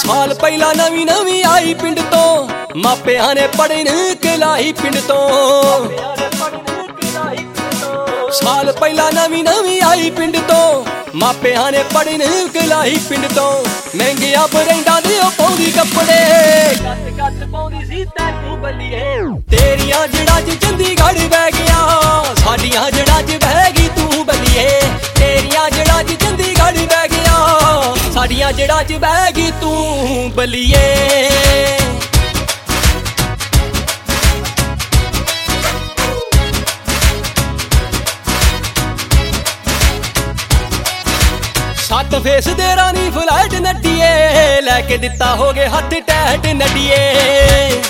ਸਾਲ ਪਹਿਲਾਂ ਨਵੀਂ ਨਵੀਂ ਆਈ ਪਿੰਡ ਤੋਂ, ਮਾਪਿਆਂ ਨੇ ਪੜਨ ਕਲਾਈ ਪਿੰਡ ਤੋਂ। ਸਾਲ ਪਹਿਲਾਂ ਨਵੀਂ ਨਵੀਂ ਆਈ ਪਿੰਡ ਤੋਂ, ਮਾਪਿਆਂ ਨੇ ਪੜਨ ਕਲਾਈ ਪਿੰਡ ਤੋਂ। ਮਹਿੰਗਿਆ ਬਰੈਂਡਾਂ ਦੇ ਉਹ ਪਾਉਂਦੀ ਕੱਪੜੇ, ਕੱਟ ਕੱਟ ਪਾਉਂਦੀ ਸੀ ਤੈਨੂੰ ਬੱਲੀਏ। ਤੇਰੀਆਂ ਜੜ੍ਹਾਂ 'ਚ ਚੰਡੀਗੜ੍ਹ ਬਹਿ ਗਿਆ, ਸਾਡੀਆਂ ਜੜ੍ਹਾਂ 'ਚ ਬਹਿ ਗਈ ਤੂੰ ਬੱਲੀਏ। ਤੇਰੀਆਂ ਜੜ੍ਹਾਂ 'ਚ ਚੰਡੀਗੜ੍ਹ ਬਹਿ ਗਿਆ, ਸਾਡੀਆਂ ਜੜ੍ਹਾਂ 'ਚ ਬਹਿ ਗਈ ਤੂੰ ਬੱਲੀਏ। ਸੱਤ ਫੇਸ ਦੇ ਰਾਣੀ ਫਲਾਈਟ ਨੱਡੀਏ, ਲੈ ਕੇ ਦਿੱਤਾ ਹੋਗੇ ਹੱਥ ਟੈਟ ਨੱਡੀਏ।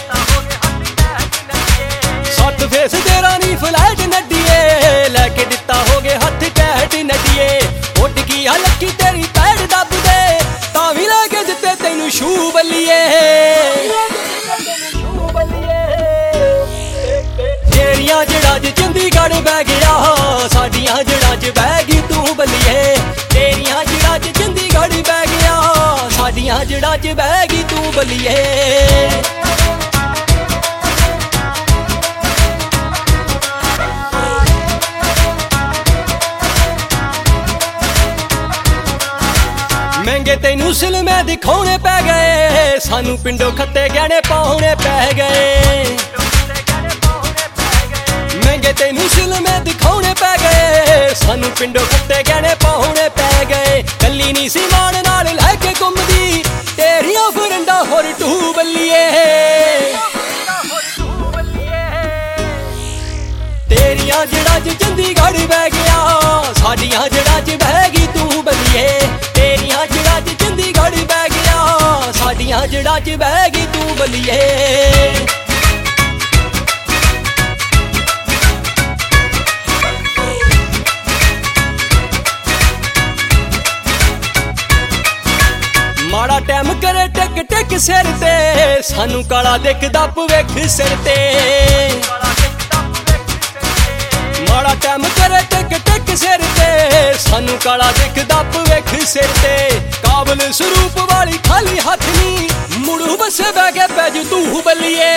ਸੱਤ ਫੇਸ ਦੇ ਰਾਣੀ ਫਲਾਈਟ ਨੱਡੀਏ, ਲੈ ਕੇ ਦਿੱਤਾ ਹੋਗੇ ਹੱਥ ਟੈਟ ਨੱਡੀਏ। ਉੱਡ ਗਈ ਆ ਲੱਕੀ ਤੇਰੀ ਪੈੜ ਦੱਬ ਦੇ, ਤਾਂ ਵੀ ਲੈ ਕੇ ਦਿੱਤੇ ਤੈਨੂੰ ਸ਼ੂ ਬੱਲੀਏ। ਤੇਰੀਆਂ ਜੜ੍ਹਾਂ 'ਚ ਚੰਡੀਗੜ੍ਹ ਬਹਿ ਗਿਆ, ਸਾਡੀਆਂ ਜੜ੍ਹਾਂ 'ਚ ਬਹਿ ਗਈ ਤੂੰ ਬੱਲੀਏ। ਤੇਰੀਆਂ ਜੜ੍ਹਾਂ 'ਚ ਚੰਡੀਗੜ੍ਹ ਬਹਿ ਗਿਆ, ਸਾਡੀਆਂ ਜੜ੍ਹਾਂ 'ਚ ਬਹਿ ਗਈ ਤੂੰ ਬੱਲੀਏ। ਮਹਿੰਗੇ ਤੈਨੂੰ ਸਿਲਮੇ ਦਿਖਾਉਣੇ ਪੈ ਗਏ, ਸਾਨੂੰ ਪਿੰਡੋਂ ਖੱਤੇ ਗਹਿਣੇ ਪਾਉਣੇ ਪੈ ਗਏ। ਮਹਿੰਗੇ ਤੈਨੂੰ ਸਿਲਮੇ ਦਿਖਾਉਣੇ ਪੈ ਗਏ, ਸਾਨੂੰ ਪਿੰਡੋਂ ਖੱਤੇ ਗਹਿਣੇ ਪਾਉਣੇ ਪੈ ਗਏ। ਕੱਲੀ ਨੀ ਸੀ ਮਾਣ ਨਾਲ ਲੈ ਕੇ ਘੁੰਮਦੀ, ਤੇਰੀਆਂ ਫਰੰਡਾ ਹੋਰ ਟੂ ਬੱਲੀਏ। ਤੇਰੀਆਂ ਜੜ੍ਹਾਂ 'ਚ ਚੰਡੀਗੜ੍ਹ ਬਹਿ ਗਿਆ, ਸਾਡੀਆਂ ਜੜ੍ਹਾਂ 'ਚ ਬਹਿ ਗਈ ਤੂੰ ਬੱਲੀਏ। ਤੇਰੀਆਂ ਜੜ੍ਹਾਂ 'ਚ ਚੰਡੀਗੜ੍ਹ ਬਹਿ ਗਿਆ, ਸਾਡੀਆਂ ਜੜ੍ਹਾਂ 'ਚ ਬਹਿ ਗਈ ਤੂੰ ਬੱਲੀਏ। ਮਾੜਾ ਟਾਈਮ ਕਰੇ ਟਿਕ ਟਿਕ ਸਿਰ ਤੇ, ਸਾਨੂੰ ਕਾਲਾ ਦਿਖਦਾ ਭਵਿੱਖ ਸਿਰ ਤੇ। ਮਾੜਾ ਟਾਈਮ ਕਰੇ ਟਿਕ ਟਿਕ ਸਿਰ ਤੇ, ਸਾਨੂੰ ਕਾਲਾ ਦਿਖਦਾ ਭਵਿੱਖ ਸਿਰ ਤੇ। ਕਾਬਲ ਸਰੂਪ ਵਾਲੀ ਖਾਲੀ ਹੱਥ ਨੀ, ਮੁੜੂ ਬੱਸੇ ਬਹਿ ਕੇ ਪੈ ਜੂ ਤੂੰ ਬੱਲੀਏ।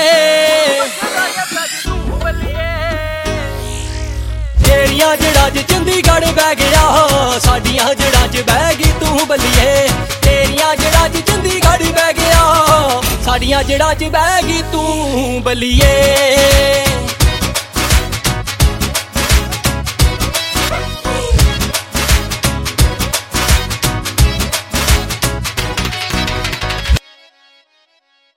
ਤੇਰੀਆਂ ਜੜ੍ਹਾਂ 'ਚ ਚੰਡੀਗੜ੍ਹ ਬਹਿ ਗਿਆ, ਸਾਡੀਆਂ ਜੜ੍ਹਾਂ 'ਚ ਬਹਿ ਗਈ ਤੂੰ ਬੱਲੀਏ। ਤੇਰੀਆਂ ਜੜ੍ਹਾਂ 'ਚ ਚੰਡੀਗੜ੍ਹ ਬਹਿ ਗਿਆ, ਸਾਡੀਆਂ ਜੜ੍ਹਾਂ 'ਚ ਬਹਿ ਗਈ ਤੂੰ ਬੱਲੀਏ।